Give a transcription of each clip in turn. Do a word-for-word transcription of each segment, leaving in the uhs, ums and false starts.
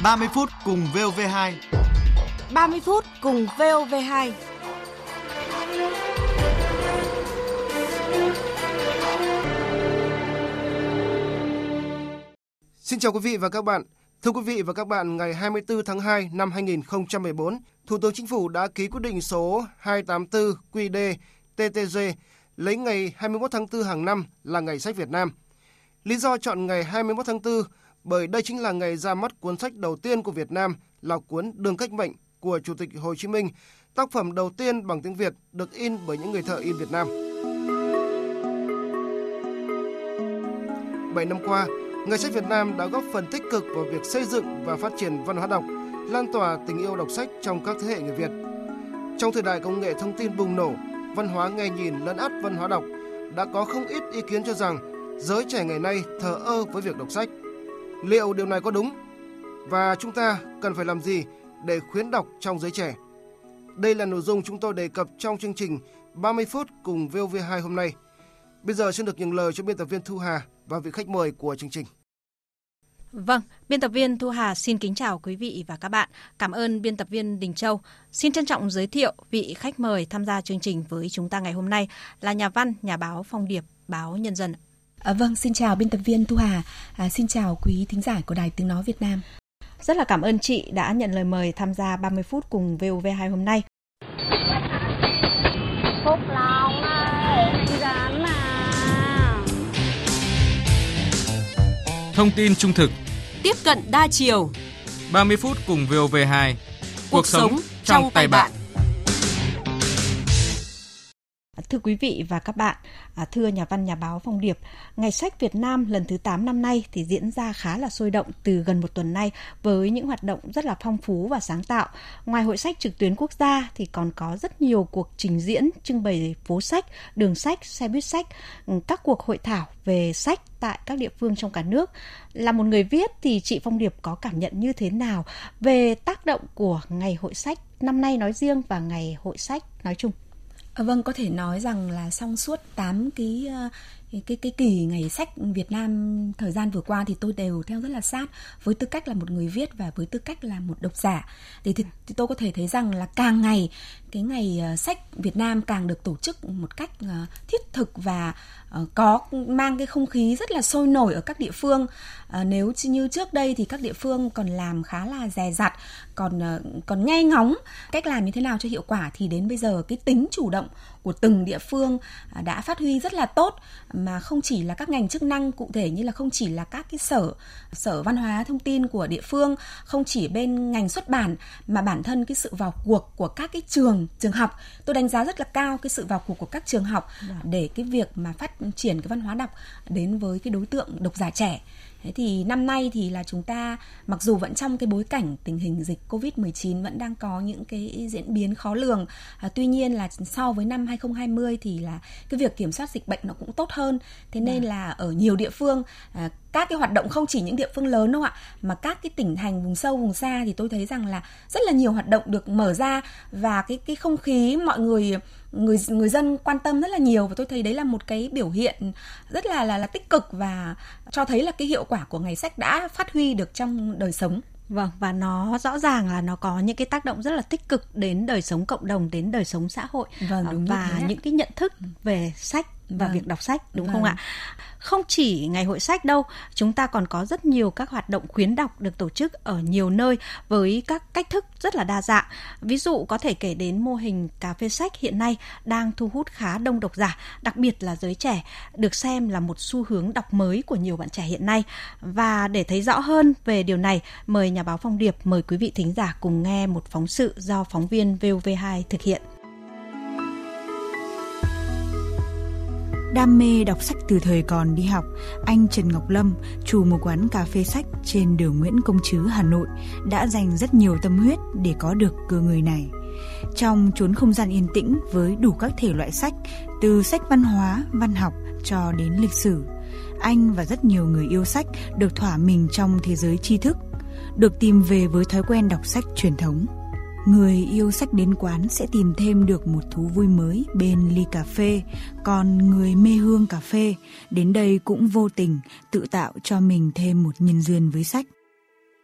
ba mươi phút cùng vê o vê hai. ba mươi phút cùng vê o vê hai. Xin chào quý vị và các bạn. Thưa quý vị và các bạn, ngày hai mươi tư tháng hai năm hai nghìn không trăm mười bốn, Thủ tướng Chính phủ đã ký quyết định số hai tám tư quy đê tê tê giê lấy ngày hai mươi mốt tháng tư hàng năm là Ngày sách Việt Nam. Lý do chọn ngày hai mươi mốt tháng tư bởi đây chính là ngày ra mắt cuốn sách đầu tiên của Việt Nam là cuốn Đường Cách Mệnh của Chủ tịch Hồ Chí Minh, tác phẩm đầu tiên bằng tiếng Việt được in bởi những người thợ in Việt Nam. Bảy năm qua, Ngày sách Việt Nam đã góp phần tích cực vào việc xây dựng và phát triển văn hóa đọc, lan tỏa tình yêu đọc sách trong các thế hệ người Việt. Trong thời đại công nghệ thông tin bùng nổ, văn hóa nghe nhìn lấn át văn hóa đọc, đã có không ít ý kiến cho rằng giới trẻ ngày nay thờ ơ với việc đọc sách. Liệu điều này có đúng? Và chúng ta cần phải làm gì để khuyến đọc trong giới trẻ? Đây là nội dung chúng tôi đề cập trong chương trình ba mươi phút cùng vê o vê hai hôm nay. Bây giờ xin được nhường lời cho biên tập viên Thu Hà và vị khách mời của chương trình. Vâng, biên tập viên Thu Hà xin kính chào quý vị và các bạn. Cảm ơn biên tập viên Đình Châu. Xin trân trọng giới thiệu vị khách mời tham gia chương trình với chúng ta ngày hôm nay là nhà văn, nhà báo Phong Điệp, báo Nhân dân. À, vâng, xin chào biên tập viên Thu Hà, à, xin chào quý thính giả của Đài Tiếng Nói Việt Nam. Rất là cảm ơn chị đã nhận lời mời tham gia ba mươi phút cùng vê o vê hai hôm nay. Phúc Long ơi, rán mà. Thông tin trung thực, tiếp cận đa chiều. ba mươi phút cùng vê o vê hai. Cuộc, Cuộc sống trong tay bạn. Thưa quý vị và các bạn, thưa nhà văn nhà báo Phong Điệp, Ngày sách Việt Nam lần thứ tám năm nay thì diễn ra khá là sôi động từ gần một tuần nay với những hoạt động rất là phong phú và sáng tạo. Ngoài hội sách trực tuyến quốc gia thì còn có rất nhiều cuộc trình diễn, trưng bày phố sách, đường sách, xe buýt sách, các cuộc hội thảo về sách tại các địa phương trong cả nước. Là một người viết thì chị Phong Điệp có cảm nhận như thế nào về tác động của Ngày hội sách năm nay nói riêng và Ngày hội sách nói chung? À, vâng, có thể nói rằng là trong suốt tám cái, cái, cái, cái kỳ Ngày sách Việt Nam thời gian vừa qua thì tôi đều theo rất là sát với tư cách là một người viết và với tư cách là một độc giả. Thì, thì, thì tôi có thể thấy rằng là càng ngày cái Ngày sách Việt Nam càng được tổ chức một cách uh, thiết thực và uh, có mang cái không khí rất là sôi nổi ở các địa phương. Uh, nếu như trước đây thì các địa phương còn làm khá là dè dặt, còn uh, còn nghe ngóng cách làm như thế nào cho hiệu quả, thì đến bây giờ cái tính chủ động của từng địa phương uh, đã phát huy rất là tốt, mà không chỉ là các ngành chức năng cụ thể như là không chỉ là các cái sở sở văn hóa thông tin của địa phương, không chỉ bên ngành xuất bản, mà bản thân cái sự vào cuộc của các cái trường trường học, tôi đánh giá rất là cao cái sự vào cuộc của các trường học để cái việc mà phát triển cái văn hóa đọc đến với cái đối tượng độc giả trẻ. Thế thì năm nay thì là chúng ta mặc dù vẫn trong cái bối cảnh tình hình dịch covid mười chín vẫn đang có những cái diễn biến khó lường, à, tuy nhiên là so với năm hai không hai không thì là cái việc kiểm soát dịch bệnh nó cũng tốt hơn. Thế nên là ở nhiều địa phương, à, các cái hoạt động không chỉ những địa phương lớn đâu ạ, mà các cái tỉnh thành vùng sâu vùng xa thì tôi thấy rằng là rất là nhiều hoạt động được mở ra, và cái cái không khí mọi người người người dân quan tâm rất là nhiều, và tôi thấy đấy là một cái biểu hiện rất là là là tích cực và cho thấy là cái hiệu quả của Ngày sách đã phát huy được trong đời sống. Vâng, và nó rõ ràng là nó có những cái tác động rất là tích cực đến đời sống cộng đồng, đến đời sống xã hội, vâng, đúng và những cái nhận thức về sách và vâng. việc đọc sách, đúng vâng. không ạ? Không chỉ Ngày hội sách đâu, chúng ta còn có rất nhiều các hoạt động khuyến đọc được tổ chức ở nhiều nơi với các cách thức rất là đa dạng. Ví dụ có thể kể đến mô hình cà phê sách hiện nay đang thu hút khá đông độc giả, đặc biệt là giới trẻ, được xem là một xu hướng đọc mới của nhiều bạn trẻ hiện nay. Và để thấy rõ hơn về điều này, mời nhà báo Phong Điệp, mời quý vị thính giả cùng nghe một phóng sự do phóng viên vê o vê hai thực hiện. Đam mê đọc sách từ thời còn đi học, anh Trần Ngọc Lâm, chủ một quán cà phê sách trên đường Nguyễn Công Trứ, Hà Nội, đã dành rất nhiều tâm huyết để có được cơ ngơi này. Trong chốn không gian yên tĩnh với đủ các thể loại sách, từ sách văn hóa, văn học cho đến lịch sử, anh và rất nhiều người yêu sách được thỏa mình trong thế giới tri thức, được tìm về với thói quen đọc sách truyền thống. Người yêu sách đến quán sẽ tìm thêm được một thú vui mới bên ly cà phê, còn người mê hương cà phê đến đây cũng vô tình tự tạo cho mình thêm một nhân duyên với sách.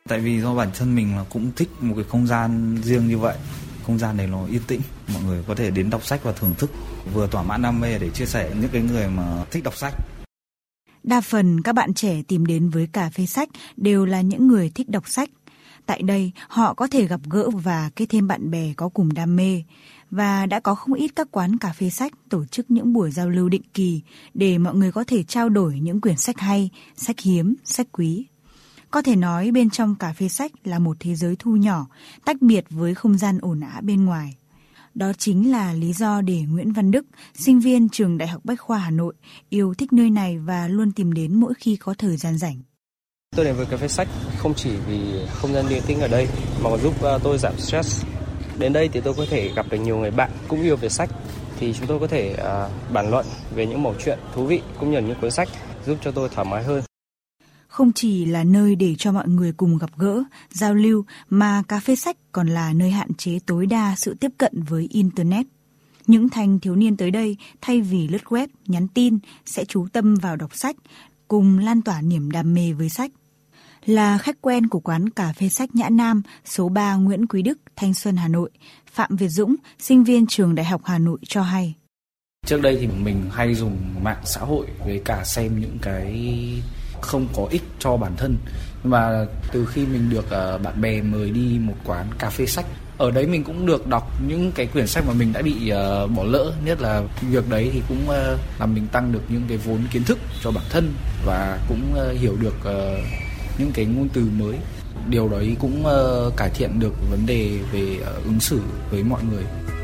Tại vì do bản thân mình là cũng thích một cái không gian riêng như vậy. Không gian này nó yên tĩnh, mọi người có thể đến đọc sách và thưởng thức, vừa thỏa mãn đam mê để chia sẻ những cái người mà thích đọc sách. Đa phần các bạn trẻ tìm đến với cà phê sách đều là những người thích đọc sách. Tại đây, họ có thể gặp gỡ và kết thêm bạn bè có cùng đam mê. Và đã có không ít các quán cà phê sách tổ chức những buổi giao lưu định kỳ để mọi người có thể trao đổi những quyển sách hay, sách hiếm, sách quý. Có thể nói bên trong cà phê sách là một thế giới thu nhỏ, tách biệt với không gian ồn ào bên ngoài. Đó chính là lý do để Nguyễn Văn Đức, sinh viên trường Đại học Bách khoa Hà Nội, yêu thích nơi này và luôn tìm đến mỗi khi có thời gian rảnh. Tôi đến với cà phê sách không chỉ vì không gian yên tĩnh ở đây mà còn giúp tôi giảm stress. Đến đây thì tôi có thể gặp được nhiều người bạn cũng yêu về sách, thì chúng tôi có thể uh, bàn luận về những mẩu chuyện thú vị cũng như những cuốn sách, giúp cho tôi thoải mái hơn. Không chỉ là nơi để cho mọi người cùng gặp gỡ, giao lưu, mà cà phê sách còn là nơi hạn chế tối đa sự tiếp cận với Internet. Những thanh thiếu niên tới đây, thay vì lướt web, nhắn tin, sẽ chú tâm vào đọc sách, cùng lan tỏa niềm đam mê với sách. Là khách quen của quán cà phê sách Nhã Nam, số ba Nguyễn Quý Đức, Thanh Xuân, Hà Nội, Phạm Việt Dũng, sinh viên trường Đại học Hà Nội cho hay. Trước đây thì mình hay dùng mạng xã hội với cả xem những cái không có ích cho bản thân. Nhưng mà từ khi mình được uh, bạn bè mời đi một quán cà phê sách, ở đấy mình cũng được đọc những cái quyển sách mà mình đã bị uh, bỏ lỡ. Nhất là việc đấy thì cũng uh, làm mình tăng được những cái vốn kiến thức cho bản thân và cũng uh, hiểu được uh, những cái ngôn từ mới. Điều đấy cũng uh, cải thiện được vấn đề về uh, ứng xử với mọi người.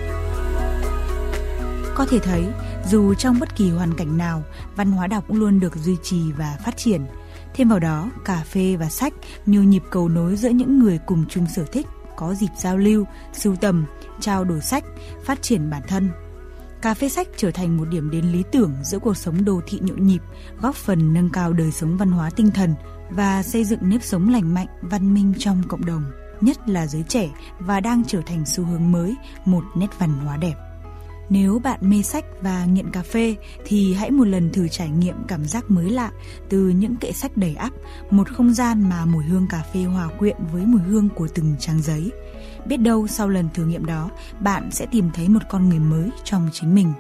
Có thể thấy, dù trong bất kỳ hoàn cảnh nào, văn hóa đọc cũng luôn được duy trì và phát triển. Thêm vào đó, cà phê và sách như nhịp cầu nối giữa những người cùng chung sở thích, có dịp giao lưu, sưu tầm, trao đổi sách, phát triển bản thân. Cà phê sách trở thành một điểm đến lý tưởng giữa cuộc sống đô thị nhộn nhịp, góp phần nâng cao đời sống văn hóa tinh thần và xây dựng nếp sống lành mạnh, văn minh trong cộng đồng, nhất là giới trẻ, và đang trở thành xu hướng mới, một nét văn hóa đẹp. Nếu bạn mê sách và nghiện cà phê thì hãy một lần thử trải nghiệm cảm giác mới lạ từ những kệ sách đầy ắp, một không gian mà mùi hương cà phê hòa quyện với mùi hương của từng trang giấy. Biết đâu sau lần thử nghiệm đó, bạn sẽ tìm thấy một con người mới trong chính mình.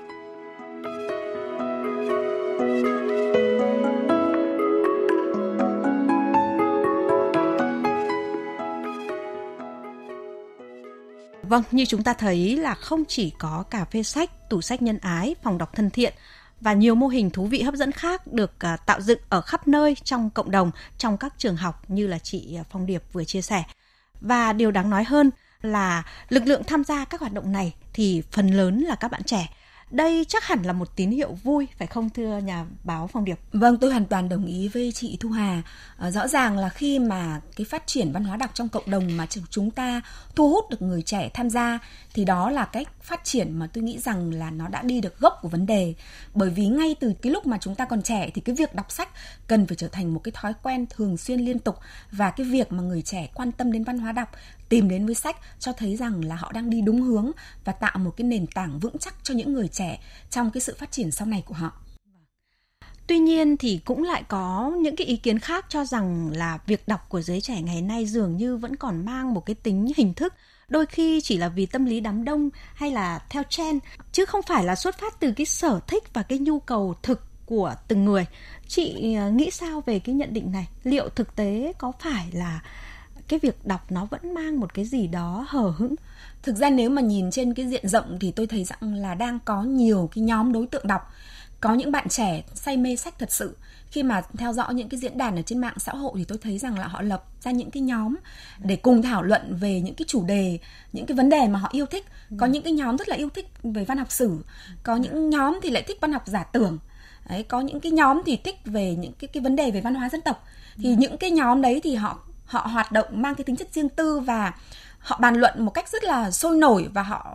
Vâng, như chúng ta thấy là không chỉ có cà phê sách, tủ sách nhân ái, phòng đọc thân thiện và nhiều mô hình thú vị hấp dẫn khác được uh, tạo dựng ở khắp nơi trong cộng đồng, trong các trường học như là chị Phong Điệp vừa chia sẻ. Và điều đáng nói hơn là lực lượng tham gia các hoạt động này thì phần lớn là các bạn trẻ. Đây chắc hẳn là một tín hiệu vui, phải không thưa nhà báo Phong Điệp? Vâng, tôi hoàn toàn đồng ý với chị Thu Hà. À, rõ ràng là khi mà cái phát triển văn hóa đọc trong cộng đồng mà chúng ta thu hút được người trẻ tham gia thì đó là cách phát triển mà tôi nghĩ rằng là nó đã đi được gốc của vấn đề. Bởi vì ngay từ cái lúc mà chúng ta còn trẻ thì cái việc đọc sách cần phải trở thành một cái thói quen thường xuyên liên tục, và cái việc mà người trẻ quan tâm đến văn hóa đọc, tìm đến với sách cho thấy rằng là họ đang đi đúng hướng và tạo một cái nền tảng vững chắc cho những người trẻ trong cái sự phát triển sau này của họ. Tuy nhiên thì cũng lại có những cái ý kiến khác cho rằng là việc đọc của giới trẻ ngày nay dường như vẫn còn mang một cái tính hình thức, đôi khi chỉ là vì tâm lý đám đông hay là theo trend, chứ không phải là xuất phát từ cái sở thích và cái nhu cầu thực của từng người. Chị nghĩ sao về cái nhận định này? Liệu thực tế có phải là cái việc đọc nó vẫn mang một cái gì đó hờ hững? Thực ra nếu mà nhìn trên cái diện rộng thì tôi thấy rằng là đang có nhiều cái nhóm đối tượng đọc. Có những bạn trẻ say mê sách thật sự. Khi mà theo dõi những cái diễn đàn ở trên mạng xã hội thì tôi thấy rằng là họ lập ra những cái nhóm để cùng thảo luận về những cái chủ đề, những cái vấn đề mà họ yêu thích. Có những cái nhóm rất là yêu thích về văn học sử, có những nhóm thì lại thích văn học giả tưởng. Đấy, có những cái nhóm thì thích về những cái, cái vấn đề về văn hóa dân tộc. Thì ừ. những cái nhóm đấy thì họ họ hoạt động mang cái tính chất riêng tư và họ bàn luận một cách rất là sôi nổi, và họ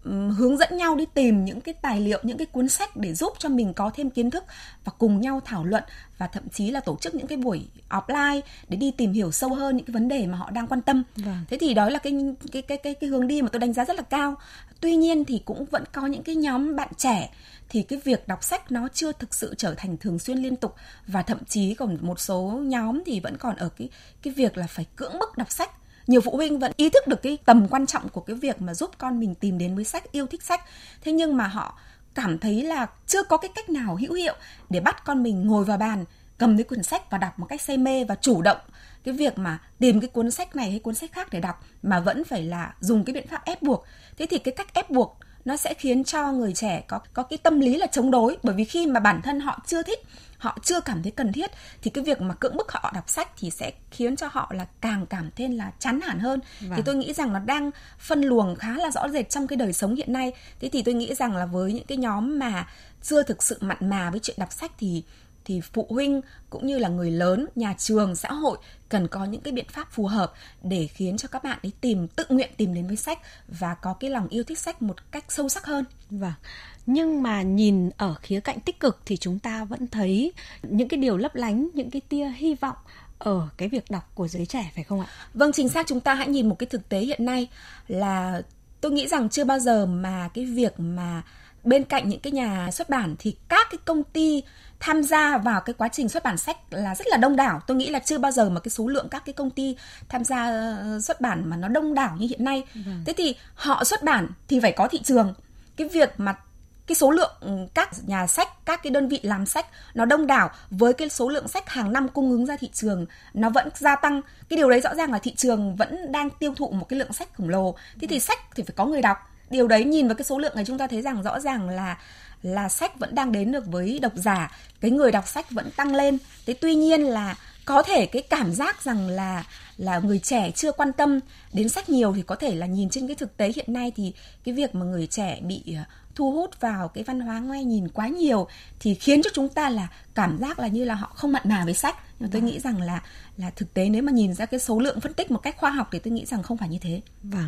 hướng dẫn nhau đi tìm những cái tài liệu, những cái cuốn sách để giúp cho mình có thêm kiến thức và cùng nhau thảo luận, và thậm chí là tổ chức những cái buổi offline để đi tìm hiểu sâu hơn những cái vấn đề mà họ đang quan tâm. Vâng. Thế thì đó là cái cái cái cái cái hướng đi mà tôi đánh giá rất là cao. Tuy nhiên thì cũng vẫn có những cái nhóm bạn trẻ thì cái việc đọc sách nó chưa thực sự trở thành thường xuyên liên tục, và thậm chí còn một số nhóm thì vẫn còn ở cái cái việc là phải cưỡng bức đọc sách. Nhiều phụ huynh vẫn ý thức được cái tầm quan trọng của cái việc mà giúp con mình tìm đến với sách, yêu thích sách. Thế nhưng mà họ cảm thấy là chưa có cái cách nào hữu hiệu để bắt con mình ngồi vào bàn, cầm cái quyển sách và đọc một cách say mê và chủ động cái việc mà tìm cái cuốn sách này hay cuốn sách khác để đọc, mà vẫn phải là dùng cái biện pháp ép buộc. Thế thì cái cách ép buộc nó sẽ khiến cho người trẻ có, có cái tâm lý là chống đối, bởi vì khi mà bản thân họ chưa thích, họ chưa cảm thấy cần thiết, thì cái việc mà cưỡng bức họ đọc sách thì sẽ khiến cho họ là càng cảm thấy là chán nản hơn. Vâng. Thì tôi nghĩ rằng nó đang phân luồng khá là rõ rệt trong cái đời sống hiện nay. Thế thì tôi nghĩ rằng là với những cái nhóm mà chưa thực sự mặn mà với chuyện đọc sách thì thì phụ huynh cũng như là người lớn, nhà trường, xã hội cần có những cái biện pháp phù hợp để khiến cho các bạn ấy tìm tự nguyện tìm đến với sách và có cái lòng yêu thích sách một cách sâu sắc hơn. Vâng. Nhưng mà nhìn ở khía cạnh tích cực thì chúng ta vẫn thấy những cái điều lấp lánh, những cái tia hy vọng ở cái việc đọc của giới trẻ, phải không ạ? Vâng, chính xác. Chúng ta hãy nhìn một cái thực tế hiện nay là tôi nghĩ rằng chưa bao giờ mà cái việc mà bên cạnh những cái nhà xuất bản thì các cái công ty tham gia vào cái quá trình xuất bản sách là rất là đông đảo. Tôi nghĩ là chưa bao giờ mà cái số lượng các cái công ty tham gia xuất bản mà nó đông đảo như hiện nay. Vâng. Thế thì họ xuất bản thì phải có thị trường. Cái việc mà cái số lượng các nhà sách, các cái đơn vị làm sách nó đông đảo với cái số lượng sách hàng năm cung ứng ra thị trường nó vẫn gia tăng. Cái điều đấy rõ ràng là thị trường vẫn đang tiêu thụ một cái lượng sách khổng lồ. Thế thì sách thì phải có người đọc. Điều đấy nhìn vào cái số lượng này chúng ta thấy rằng rõ ràng là là sách vẫn đang đến được với độc giả, cái người đọc sách vẫn tăng lên. Thế tuy nhiên là có thể cái cảm giác rằng là là người trẻ chưa quan tâm đến sách nhiều thì có thể là nhìn trên cái thực tế hiện nay thì cái việc mà người trẻ bị thu hút vào cái văn hóa nghe nhìn quá nhiều thì khiến cho chúng ta là cảm giác là như là họ không mặn mà với sách. Nhưng tôi nghĩ rằng là là thực tế nếu mà nhìn ra cái số lượng phân tích một cách khoa học thì tôi nghĩ rằng không phải như thế. Vâng.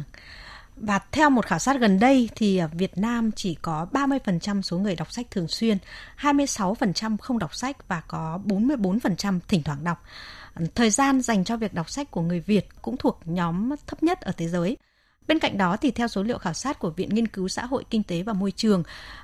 Và theo một khảo sát gần đây thì Việt Nam chỉ có ba mươi phần trăm số người đọc sách thường xuyên, hai mươi sáu phần trăm không đọc sách và có bốn mươi bốn phần trăm thỉnh thoảng đọc. Thời gian dành cho việc đọc sách của người Việt cũng thuộc nhóm thấp nhất ở thế giới. Bên cạnh đó thì theo số liệu khảo sát của Viện Nghiên cứu Xã hội, Kinh tế và Môi trường,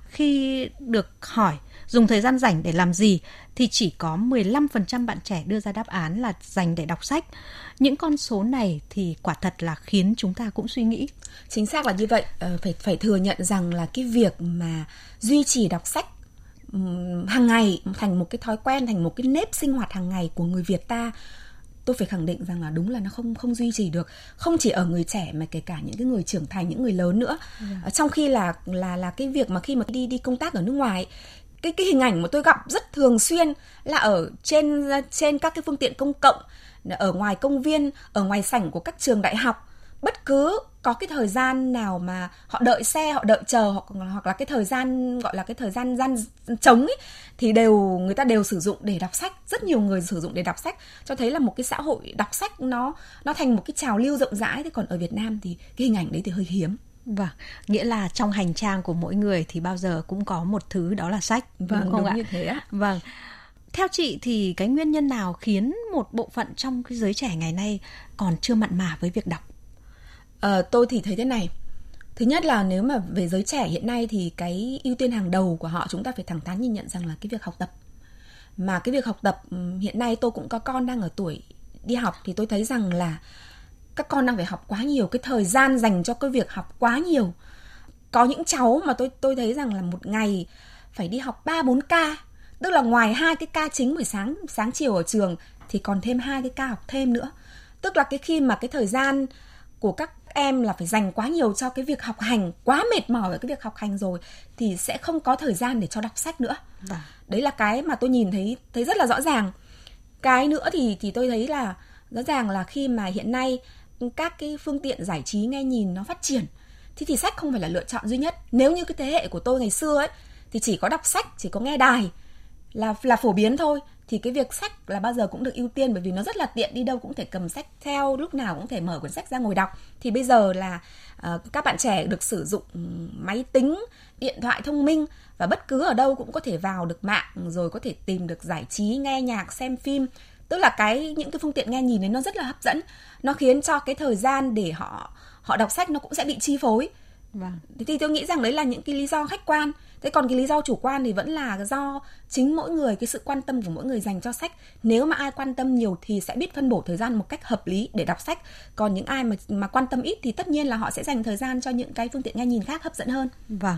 khi được hỏi dùng thời gian rảnh để làm gì thì chỉ có mười lăm phần trăm bạn trẻ đưa ra đáp án là dành để đọc sách. Những con số này thì quả thật là khiến chúng ta cũng suy nghĩ. Chính xác là như vậy. Ờ, phải phải thừa nhận rằng là cái việc mà duy trì đọc sách um, hàng ngày thành một cái thói quen, thành một cái nếp sinh hoạt hàng ngày của người Việt ta, tôi phải khẳng định rằng là đúng là nó không không duy trì được, không chỉ ở người trẻ mà kể cả những cái người trưởng thành, những người lớn nữa. Yeah. Trong khi là là là cái việc mà khi mà đi đi công tác ở nước ngoài, cái cái hình ảnh mà tôi gặp rất thường xuyên là ở trên trên các cái phương tiện công cộng, ở ngoài công viên, ở ngoài sảnh của các trường đại học, bất cứ có cái thời gian nào mà họ đợi xe, họ đợi chờ hoặc hoặc là cái thời gian gọi là cái thời gian gian trống ấy thì đều người ta đều sử dụng để đọc sách. Rất nhiều người sử dụng để đọc sách, cho thấy là một cái xã hội đọc sách nó nó thành một cái trào lưu rộng rãi. Thế còn ở Việt Nam thì cái hình ảnh đấy thì hơi hiếm. Vâng, nghĩa là trong hành trang của mỗi người thì bao giờ cũng có một thứ đó là sách. Vâng, đúng không đúng ạ? Như thế á. Vâng. Theo chị thì cái nguyên nhân nào khiến một bộ phận trong cái giới trẻ ngày nay còn chưa mặn mà với việc đọc? Ờ, tôi thì thấy thế này. Thứ nhất là nếu mà về giới trẻ hiện nay thì cái ưu tiên hàng đầu của họ chúng ta phải thẳng thắn nhìn nhận rằng là cái việc học tập. Mà cái việc học tập hiện nay tôi cũng có con đang ở tuổi đi học thì tôi thấy rằng là các con đang phải học quá nhiều, cái thời gian dành cho cái việc học quá nhiều. Có những cháu mà tôi tôi thấy rằng là một ngày phải đi học ba bốn ca, tức là ngoài hai cái ca chính buổi sáng sáng chiều ở trường thì còn thêm hai cái ca học thêm nữa. Tức là cái khi mà cái thời gian của các em là phải dành quá nhiều cho cái việc học hành, quá mệt mỏi với cái việc học hành rồi thì sẽ không có thời gian để cho đọc sách nữa. À. Đấy là cái mà tôi nhìn thấy thấy rất là rõ ràng. Cái nữa thì thì tôi thấy là rõ ràng là khi mà hiện nay các cái phương tiện giải trí nghe nhìn nó phát triển thì thì sách không phải là lựa chọn duy nhất. Nếu như cái thế hệ của tôi ngày xưa ấy thì chỉ có đọc sách, chỉ có nghe đài là là phổ biến thôi thì cái việc sách là bao giờ cũng được ưu tiên, bởi vì nó rất là tiện, đi đâu cũng thể cầm sách theo, lúc nào cũng thể mở quyển sách ra ngồi đọc. Thì bây giờ là uh, các bạn trẻ được sử dụng máy tính, điện thoại thông minh, và bất cứ ở đâu cũng có thể vào được mạng, rồi có thể tìm được giải trí, nghe nhạc, xem phim. Tức là cái những cái phương tiện nghe nhìn ấy nó rất là hấp dẫn, nó khiến cho cái thời gian để họ họ đọc sách nó cũng sẽ bị chi phối. Vâng. Thế thì tôi nghĩ rằng đấy là những cái lý do khách quan. Thế còn cái lý do chủ quan thì vẫn là do chính mỗi người, cái sự quan tâm của mỗi người dành cho sách. Nếu mà ai quan tâm nhiều thì sẽ biết phân bổ thời gian một cách hợp lý để đọc sách. Còn những ai mà mà quan tâm ít thì tất nhiên là họ sẽ dành thời gian cho những cái phương tiện nghe nhìn khác hấp dẫn hơn. Vâng.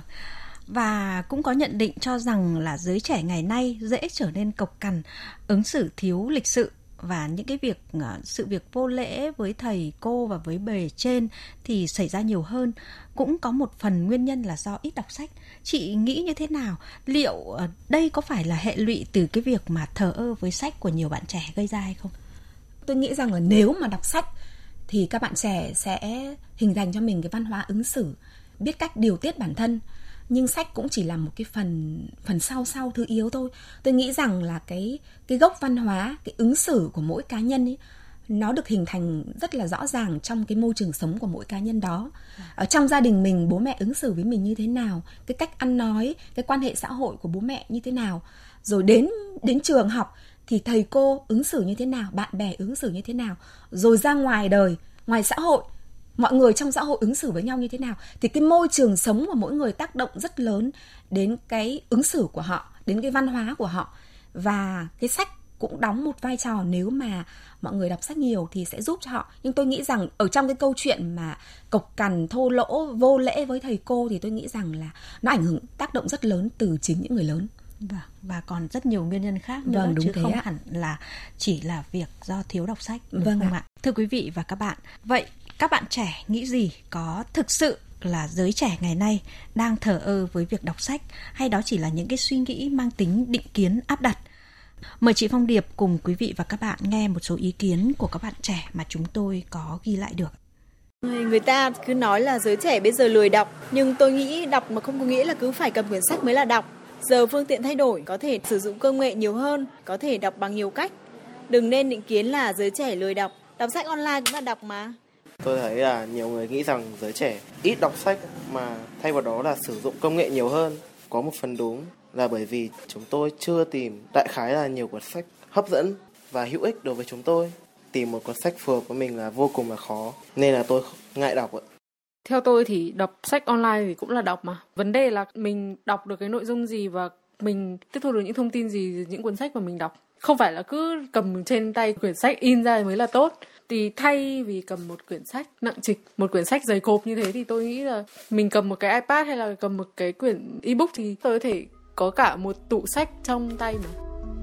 Và cũng có nhận định cho rằng là giới trẻ ngày nay dễ trở nên cộc cằn, ứng xử thiếu lịch sự, và những cái việc sự việc vô lễ với thầy cô và với bề trên thì xảy ra nhiều hơn. Cũng có một phần nguyên nhân là do ít đọc sách. Chị nghĩ như thế nào? Liệu đây có phải là hệ lụy từ cái việc mà thờ ơ với sách của nhiều bạn trẻ gây ra hay không? Tôi nghĩ rằng là nếu mà đọc sách thì các bạn trẻ sẽ hình thành cho mình cái văn hóa ứng xử, biết cách điều tiết bản thân. Nhưng sách cũng chỉ là một cái phần phần sau sau thứ yếu thôi. Tôi nghĩ rằng là cái cái gốc văn hóa, cái ứng xử của mỗi cá nhân ấy, nó được hình thành rất là rõ ràng trong cái môi trường sống của mỗi cá nhân đó. Ở trong gia đình mình, bố mẹ ứng xử với mình như thế nào, cái cách ăn nói, cái quan hệ xã hội của bố mẹ như thế nào, rồi đến đến trường học thì thầy cô ứng xử như thế nào, bạn bè ứng xử như thế nào, rồi ra ngoài đời, ngoài xã hội, mọi người trong xã hội ứng xử với nhau như thế nào. Thì cái môi trường sống của mỗi người tác động rất lớn đến cái ứng xử của họ, đến cái văn hóa của họ. Và cái sách cũng đóng một vai trò, nếu mà mọi người đọc sách nhiều thì sẽ giúp cho họ. Nhưng tôi nghĩ rằng ở trong cái câu chuyện mà cộc cằn, thô lỗ, vô lễ với thầy cô thì tôi nghĩ rằng là nó ảnh hưởng, tác động rất lớn từ chính những người lớn. Và, và còn rất nhiều nguyên nhân khác nữa, vâng, đúng chứ thế không ạ. hẳn là chỉ là việc do thiếu đọc sách, đúng vâng không ạ? ạ? Thưa quý vị và các bạn, vậy các bạn trẻ nghĩ gì? Có thực sự là giới trẻ ngày nay đang thờ ơ với việc đọc sách, hay đó chỉ là những cái suy nghĩ mang tính định kiến áp đặt? Mời chị Phong Điệp cùng quý vị và các bạn nghe một số ý kiến của các bạn trẻ mà chúng tôi có ghi lại được. Người ta cứ nói là giới trẻ bây giờ lười đọc, nhưng tôi nghĩ đọc mà không có nghĩa là cứ phải cầm quyển sách mới là đọc. Giờ phương tiện thay đổi, có thể sử dụng công nghệ nhiều hơn, có thể đọc bằng nhiều cách. Đừng nên định kiến là giới trẻ lười đọc, đọc sách online cũng là đọc mà. Tôi thấy là nhiều người nghĩ rằng giới trẻ ít đọc sách mà thay vào đó là sử dụng công nghệ nhiều hơn. Có một phần đúng là bởi vì chúng tôi chưa tìm đại khái là nhiều cuốn sách hấp dẫn và hữu ích đối với chúng tôi. Tìm một cuốn sách phù hợp với mình là vô cùng là khó, nên là tôi ngại đọc ạ. Theo tôi thì đọc sách online thì cũng là đọc mà. Vấn đề là mình đọc được cái nội dung gì và mình tiếp thu được những thông tin gì từ những cuốn sách mà mình đọc. Không phải là cứ cầm trên tay quyển sách in ra mới là tốt. Thì thay vì cầm một quyển sách nặng trịch, một quyển sách dày cộp như thế, thì tôi nghĩ là mình cầm một cái iPad hay là cầm một cái quyển ebook thì tôi có thể có cả một tủ sách trong tay mà.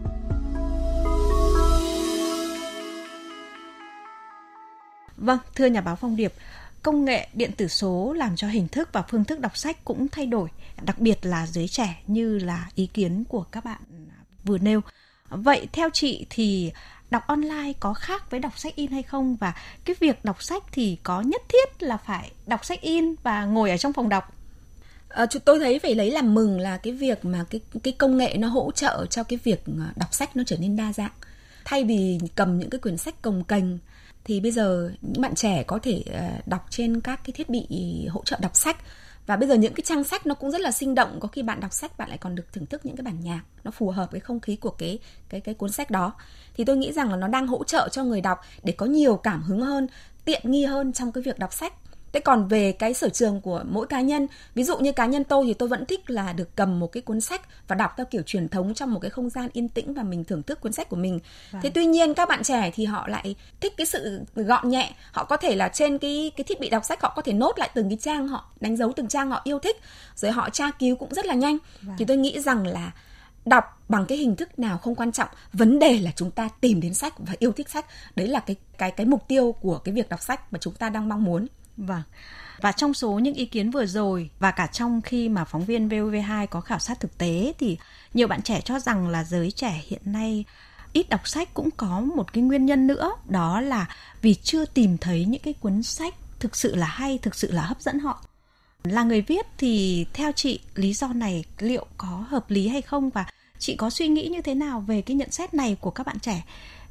Vâng, thưa nhà báo Phong Điệp, công nghệ điện tử số làm cho hình thức và phương thức đọc sách cũng thay đổi, đặc biệt là giới trẻ như là ý kiến của các bạn vừa nêu. Vậy theo chị thì đọc online có khác với đọc sách in hay không? Và cái việc đọc sách thì có nhất thiết là phải đọc sách in và ngồi ở trong phòng đọc? À, tôi thấy phải lấy làm mừng là cái việc mà cái, cái công nghệ nó hỗ trợ cho cái việc đọc sách nó trở nên đa dạng. Thay vì cầm những cái quyển sách cồng kềnh thì bây giờ những bạn trẻ có thể đọc trên các cái thiết bị hỗ trợ đọc sách. Và bây giờ những cái trang sách nó cũng rất là sinh động. Có khi bạn đọc sách bạn lại còn được thưởng thức những cái bản nhạc nó phù hợp với không khí của cái, cái, cái cuốn sách đó. Thì tôi nghĩ rằng là nó đang hỗ trợ cho người đọc để có nhiều cảm hứng hơn, tiện nghi hơn trong cái việc đọc sách. Thế còn về cái sở trường của mỗi cá nhân, ví dụ như cá nhân tôi thì tôi vẫn thích là được cầm một cái cuốn sách và đọc theo kiểu truyền thống trong một cái không gian yên tĩnh và mình thưởng thức cuốn sách của mình. Vâng. Thế tuy nhiên các bạn trẻ thì họ lại thích cái sự gọn nhẹ. Họ có thể là trên cái, cái thiết bị đọc sách họ có thể nốt lại từng cái trang, họ đánh dấu từng trang họ yêu thích, rồi họ tra cứu cũng rất là nhanh. Vâng. Thì tôi nghĩ rằng là đọc bằng cái hình thức nào không quan trọng, vấn đề là chúng ta tìm đến sách và yêu thích sách. Đấy là cái, cái, cái mục tiêu của cái việc đọc sách mà chúng ta đang mong muốn. Vâng. Và trong số những ý kiến vừa rồi và cả trong khi mà phóng viên vê o vê hai có khảo sát thực tế thì nhiều bạn trẻ cho rằng là giới trẻ hiện nay ít đọc sách cũng có một cái nguyên nhân nữa, đó là vì chưa tìm thấy những cái cuốn sách thực sự là hay, thực sự là hấp dẫn họ. Là người viết thì theo chị lý do này liệu có hợp lý hay không, và chị có suy nghĩ như thế nào về cái nhận xét này của các bạn trẻ?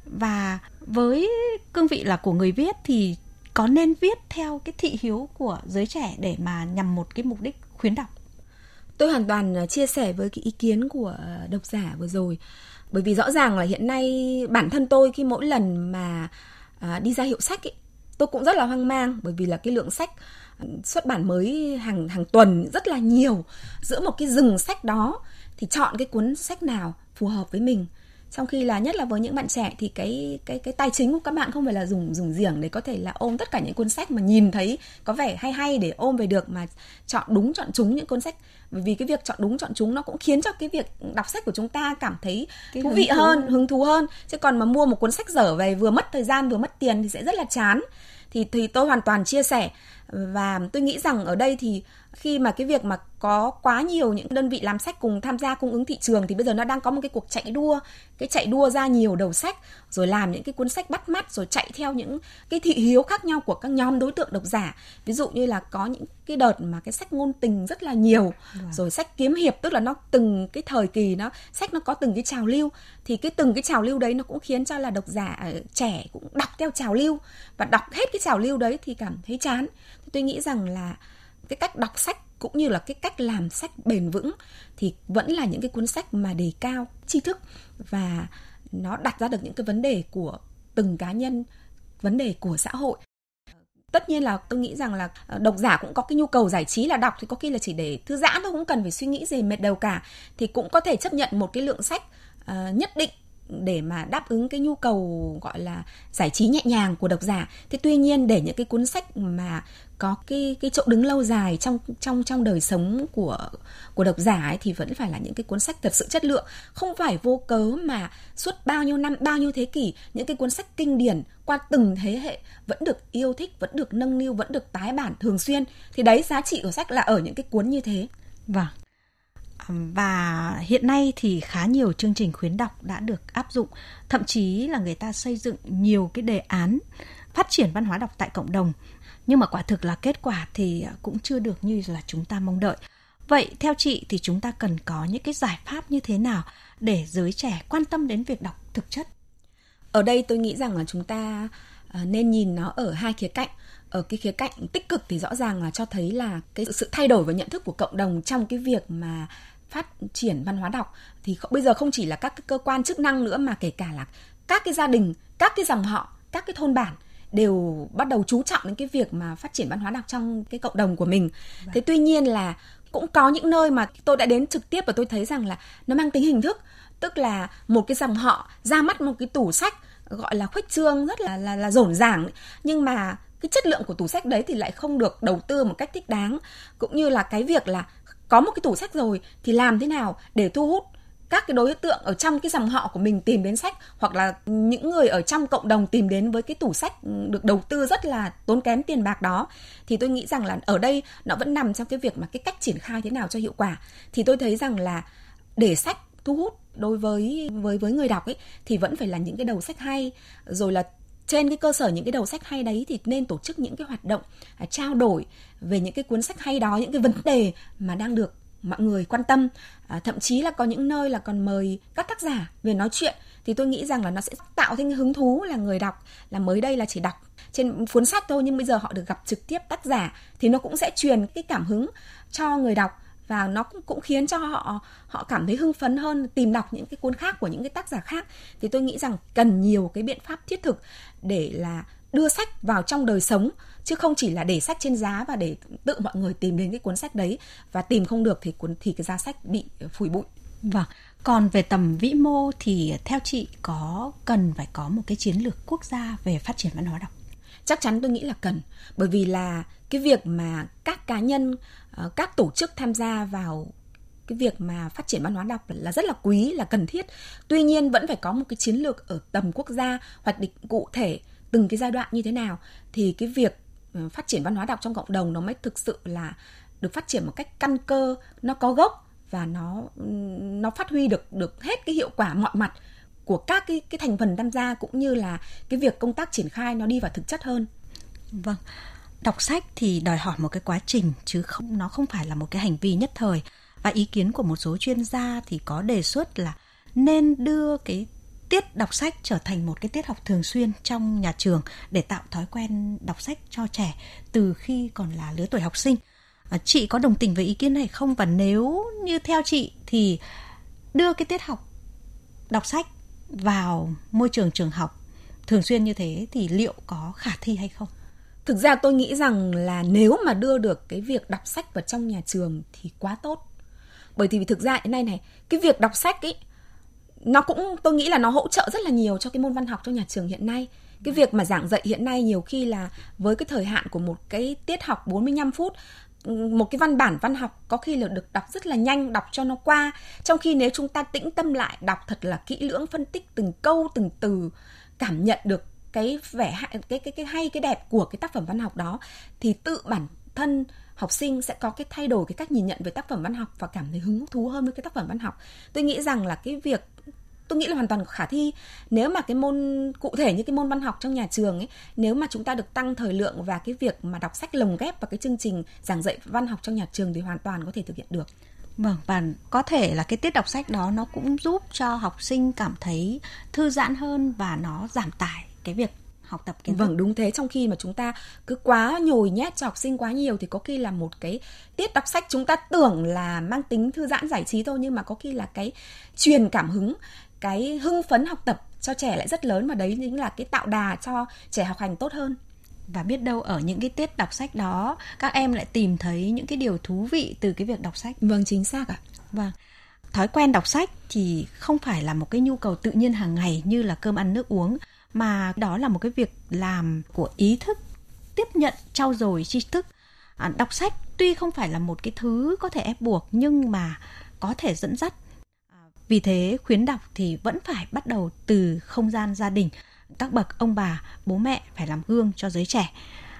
Và với cương vị là của người viết thì có nên viết theo cái thị hiếu của giới trẻ để mà nhằm một cái mục đích khuyến đọc? Tôi hoàn toàn chia sẻ với cái ý kiến của độc giả vừa rồi. Bởi vì rõ ràng là hiện nay bản thân tôi khi mỗi lần mà à, đi ra hiệu sách ấy, tôi cũng rất là hoang mang, bởi vì là cái lượng sách xuất bản mới hàng hàng tuần rất là nhiều. Giữa một cái rừng sách đó thì chọn cái cuốn sách nào phù hợp với mình. Trong khi là nhất là với những bạn trẻ thì cái cái cái tài chính của các bạn không phải là dùng dùng giềng để có thể là ôm tất cả những cuốn sách mà nhìn thấy có vẻ hay hay để ôm về được, mà chọn đúng chọn trúng những cuốn sách. Bởi vì cái việc chọn đúng chọn trúng nó cũng khiến cho cái việc đọc sách của chúng ta cảm thấy cái thú vị thú hơn, hứng thú hơn. Chứ còn mà mua một cuốn sách dở về vừa mất thời gian vừa mất tiền thì sẽ rất là chán. Thì thì tôi hoàn toàn chia sẻ. Và tôi nghĩ rằng ở đây thì khi mà cái việc mà có quá nhiều những đơn vị làm sách cùng tham gia cung ứng thị trường thì bây giờ nó đang có một cái cuộc chạy đua, cái chạy đua ra nhiều đầu sách, rồi làm những cái cuốn sách bắt mắt, rồi chạy theo những cái thị hiếu khác nhau của các nhóm đối tượng độc giả. Ví dụ như là có những cái đợt mà cái sách ngôn tình rất là nhiều, wow. Rồi sách kiếm hiệp, tức là nó từng cái thời kỳ, nó sách nó có từng cái trào lưu, thì cái từng cái trào lưu đấy nó cũng khiến cho là độc giả trẻ cũng đọc theo trào lưu, và đọc hết cái trào lưu đấy thì cảm thấy chán. Tôi nghĩ rằng là cái cách đọc sách cũng như là cái cách làm sách bền vững thì vẫn là những cái cuốn sách mà đề cao tri thức và nó đặt ra được những cái vấn đề của từng cá nhân, vấn đề của xã hội. Tất nhiên là tôi nghĩ rằng là độc giả cũng có cái nhu cầu giải trí là đọc thì có khi là chỉ để thư giãn thôi, không cần phải suy nghĩ gì mệt đầu cả, thì cũng có thể chấp nhận một cái lượng sách uh, nhất định để mà đáp ứng cái nhu cầu gọi là giải trí nhẹ nhàng của độc giả. Thế tuy nhiên để những cái cuốn sách mà có cái cái chỗ đứng lâu dài trong trong trong đời sống của của độc giả ấy, thì vẫn phải là những cái cuốn sách thật sự chất lượng, không phải vô cớ mà suốt bao nhiêu năm, bao nhiêu thế kỷ những cái cuốn sách kinh điển qua từng thế hệ vẫn được yêu thích, vẫn được nâng niu, vẫn được tái bản thường xuyên. Thì đấy, giá trị của sách là ở những cái cuốn như thế. Vâng. Và hiện nay thì khá nhiều chương trình khuyến đọc đã được áp dụng, thậm chí là người ta xây dựng nhiều cái đề án phát triển văn hóa đọc tại cộng đồng. Nhưng mà quả thực là kết quả thì cũng chưa được như là chúng ta mong đợi. Vậy theo chị thì chúng ta cần có những cái giải pháp như thế nào để giới trẻ quan tâm đến việc đọc thực chất? Ở đây tôi nghĩ rằng là chúng ta nên nhìn nó ở hai khía cạnh. Ở cái khía cạnh tích cực thì rõ ràng là cho thấy là cái sự thay đổi về nhận thức của cộng đồng trong cái việc mà phát triển văn hóa đọc. Thì bây giờ không chỉ là các cái cơ quan chức năng nữa, mà kể cả là các cái gia đình, các cái dòng họ, các cái thôn bản đều bắt đầu chú trọng đến cái việc mà phát triển văn hóa đọc trong cái cộng đồng của mình. Vâng. Thế tuy nhiên là cũng có những nơi mà tôi đã đến trực tiếp và tôi thấy rằng là nó mang tính hình thức. Tức là một cái dòng họ ra mắt một cái tủ sách gọi là khuếch trương rất là, là, là rộn ràng, nhưng mà cái chất lượng của tủ sách đấy thì lại không được đầu tư một cách thích đáng. Cũng như là cái việc là có một cái tủ sách rồi thì làm thế nào để thu hút các cái đối tượng ở trong cái dòng họ của mình tìm đến sách, hoặc là những người ở trong cộng đồng tìm đến với cái tủ sách được đầu tư rất là tốn kém tiền bạc đó. Thì tôi nghĩ rằng là ở đây nó vẫn nằm trong cái việc mà cái cách triển khai thế nào cho hiệu quả. Thì tôi thấy rằng là để sách thu hút đối với với với người đọc ấy thì vẫn phải là những cái đầu sách hay, rồi là trên cái cơ sở những cái đầu sách hay đấy thì nên tổ chức những cái hoạt động à, trao đổi về những cái cuốn sách hay đó, những cái vấn đề mà đang được mọi người quan tâm. À, thậm chí là có những nơi là còn mời các tác giả về nói chuyện. Thì tôi nghĩ rằng là nó sẽ tạo thêm cái hứng thú là người đọc, là mới đây là chỉ đọc trên cuốn sách thôi, nhưng bây giờ họ được gặp trực tiếp tác giả thì nó cũng sẽ truyền cái cảm hứng cho người đọc, và nó cũng, cũng khiến cho họ họ cảm thấy hưng phấn hơn, tìm đọc những cái cuốn khác của những cái tác giả khác. Thì tôi nghĩ rằng cần nhiều cái biện pháp thiết thực để là đưa sách vào trong đời sống, chứ không chỉ là để sách trên giá và để tự mọi người tìm đến cái cuốn sách đấy, và tìm không được thì cuốn thì cái giá sách bị phủi bụi. Vâng. Còn về tầm vĩ mô thì theo chị có cần phải có một cái chiến lược quốc gia về phát triển văn hóa đọc? Chắc chắn tôi nghĩ là cần, bởi vì là cái việc mà các cá nhân, các tổ chức tham gia vào cái việc mà phát triển văn hóa đọc là rất là quý, là cần thiết. Tuy nhiên vẫn phải có một cái chiến lược ở tầm quốc gia, hoạch định cụ thể từng cái giai đoạn như thế nào thì cái việc phát triển văn hóa đọc trong cộng đồng nó mới thực sự là được phát triển một cách căn cơ, nó có gốc và nó nó phát huy được được hết cái hiệu quả mọi mặt của các cái cái thành phần tham gia, cũng như là cái việc công tác triển khai nó đi vào thực chất hơn. Vâng. Đọc sách thì đòi hỏi một cái quá trình chứ không nó không phải là một cái hành vi nhất thời. Và ý kiến của một số chuyên gia thì có đề xuất là nên đưa cái tiết đọc sách trở thành một cái tiết học thường xuyên trong nhà trường để tạo thói quen đọc sách cho trẻ từ khi còn là lứa tuổi học sinh. À, chị có đồng tình với ý kiến này không? Và nếu như theo chị thì đưa cái tiết học đọc sách vào môi trường trường học thường xuyên như thế thì liệu có khả thi hay không? Thực ra tôi nghĩ rằng là nếu mà đưa được cái việc đọc sách vào trong nhà trường thì quá tốt. Bởi vì thực ra hiện nay này, cái việc đọc sách ấy, nó cũng, tôi nghĩ là nó hỗ trợ rất là nhiều cho cái môn văn học trong nhà trường hiện nay. Cái việc mà giảng dạy hiện nay nhiều khi là với cái thời hạn của một cái tiết học bốn mươi lăm phút, một cái văn bản văn học có khi là được đọc rất là nhanh, đọc cho nó qua. Trong khi nếu chúng ta tĩnh tâm lại, đọc thật là kỹ lưỡng, phân tích từng câu, từng từ, cảm nhận được cái vẻ cái cái cái hay, cái đẹp của cái tác phẩm văn học đó, thì tự bản thân học sinh sẽ có cái thay đổi cái cách nhìn nhận về tác phẩm văn học và cảm thấy hứng thú hơn với cái tác phẩm văn học. Tôi nghĩ rằng là cái việc tôi nghĩ là hoàn toàn khả thi nếu mà cái môn cụ thể như cái môn văn học trong nhà trường ấy, nếu mà chúng ta được tăng thời lượng và cái việc mà đọc sách lồng ghép vào cái chương trình giảng dạy văn học trong nhà trường thì hoàn toàn có thể thực hiện được. Vâng, và có thể là cái tiết đọc sách đó nó cũng giúp cho học sinh cảm thấy thư giãn hơn và nó giảm tải cái việc học tập kiến thức. Vâng, đúng thế. Trong khi mà chúng ta cứ quá nhồi nhét cho học sinh quá nhiều thì có khi là một cái tiết đọc sách chúng ta tưởng là mang tính thư giãn giải trí thôi, nhưng mà có khi là cái truyền cảm hứng, cái hưng phấn học tập cho trẻ lại rất lớn, và đấy chính là cái tạo đà cho trẻ học hành tốt hơn. Và biết đâu ở những cái tiết đọc sách đó các em lại tìm thấy những cái điều thú vị từ cái việc đọc sách. Vâng, chính xác ạ. Vâng. Thói quen đọc sách thì không phải là một cái nhu cầu tự nhiên hàng ngày như là cơm ăn nước uống, mà đó là một cái việc làm của ý thức, tiếp nhận, trau dồi tri thức. À, đọc sách tuy không phải là một cái thứ có thể ép buộc nhưng mà có thể dẫn dắt. À, vì thế khuyến đọc thì vẫn phải bắt đầu từ không gian gia đình. Các bậc ông bà, bố mẹ phải làm gương cho giới trẻ.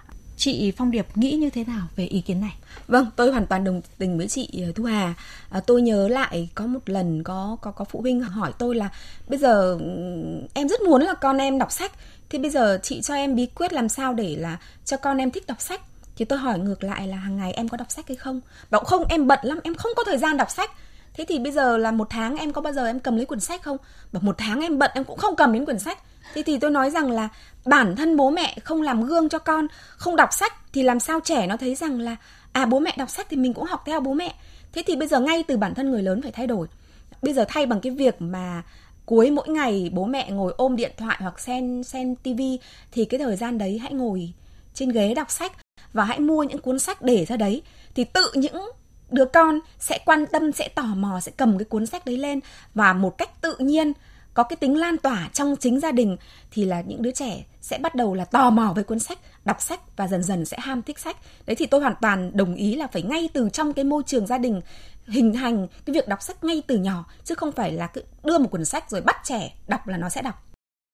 Chị Phong Điệp nghĩ như thế nào về ý kiến này? Vâng, tôi hoàn toàn đồng tình với chị Thu Hà. À, tôi nhớ lại có một lần có có có phụ huynh hỏi tôi là bây giờ em rất muốn là con em đọc sách, thì bây giờ chị cho em bí quyết làm sao để là cho con em thích đọc sách. Thì tôi hỏi ngược lại là hàng ngày em có đọc sách hay không? Bảo không, em bận lắm, em không có thời gian đọc sách. Thế thì bây giờ là một tháng em có bao giờ em cầm lấy quyển sách không? Bảo một tháng em bận em cũng không cầm đến quyển sách. Thế thì tôi nói rằng là bản thân bố mẹ không làm gương cho con, không đọc sách thì làm sao trẻ nó thấy rằng là à bố mẹ đọc sách thì mình cũng học theo bố mẹ. Thế thì bây giờ ngay từ bản thân người lớn phải thay đổi. Bây giờ thay bằng cái việc mà cuối mỗi ngày bố mẹ ngồi ôm điện thoại hoặc xem xem tivi, thì cái thời gian đấy hãy ngồi trên ghế đọc sách và hãy mua những cuốn sách để ra đấy. Thì tự những đứa con sẽ quan tâm, sẽ tò mò, sẽ cầm cái cuốn sách đấy lên, và một cách tự nhiên có cái tính lan tỏa trong chính gia đình thì là những đứa trẻ sẽ bắt đầu là tò mò với cuốn sách, đọc sách và dần dần sẽ ham thích sách. Đấy thì tôi hoàn toàn đồng ý là phải ngay từ trong cái môi trường gia đình hình thành cái việc đọc sách ngay từ nhỏ, chứ không phải là cứ đưa một cuốn sách rồi bắt trẻ đọc là nó sẽ đọc.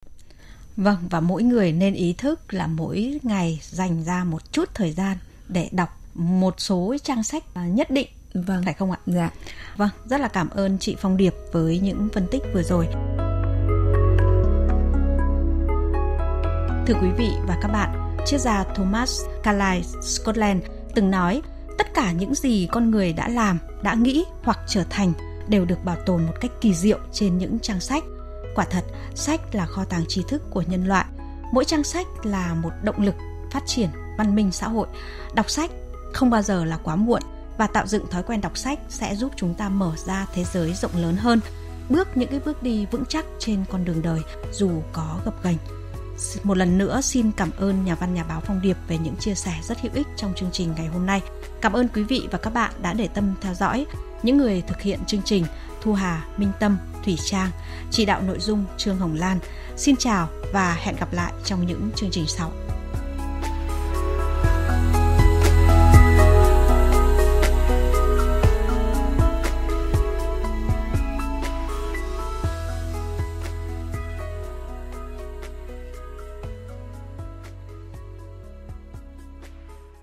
Vâng, và mỗi người nên ý thức là mỗi ngày dành ra một chút thời gian để đọc một số trang sách nhất định. Vâng. Phải không ạ? Dạ. Vâng, rất là cảm ơn chị Phong Điệp với những phân tích vừa rồi. Thưa quý vị và các bạn, triết gia Thomas Carlyle Scotland từng nói tất cả những gì con người đã làm, đã nghĩ hoặc trở thành đều được bảo tồn một cách kỳ diệu trên những trang sách. Quả thật, sách là kho tàng tri thức của nhân loại. Mỗi trang sách là một động lực phát triển văn minh xã hội. Đọc sách không bao giờ là quá muộn, và tạo dựng thói quen đọc sách sẽ giúp chúng ta mở ra thế giới rộng lớn hơn, bước những cái bước đi vững chắc trên con đường đời dù có gập ghềnh. Một lần nữa xin cảm ơn nhà văn nhà báo Phong Điệp về những chia sẻ rất hữu ích trong chương trình ngày hôm nay. Cảm ơn quý vị và các bạn đã để tâm theo dõi. Những người thực hiện chương trình: Thu Hà, Minh Tâm, Thủy Trang, chỉ đạo nội dung Trương Hồng Lan. Xin chào và hẹn gặp lại trong những chương trình sau.